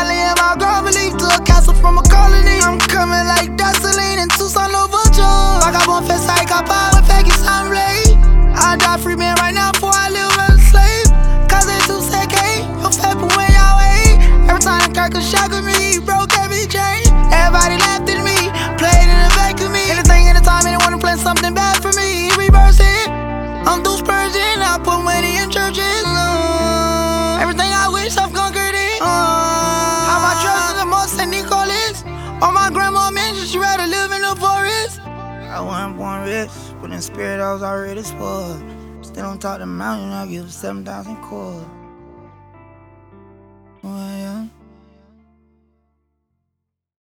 finally in my ground belief to a castle from a colony. I'm coming like gasoline in Tucson, overjoyed. Vagabond fest like a power, fake it, I'm late. I die free man right now before I live as a slave. Cause it's too second, you're fat for when y'all wait. Every time the Kirk was shocking me, he broke every chain. Everybody laughed at me, played in the back of me. Anything, anytime, anyone to plan something bad for me, he reverse it. I'm through Spurgeon, I put money in churches. Everything I wish I've conquered it. How my trust in the most St. Nicholas. All my grandma mentioned she rather live in the forest. I wasn't born rich, but in spirit I was already spoiled. Still on top of the mountain, I give 7,000 chords. Oh, yeah.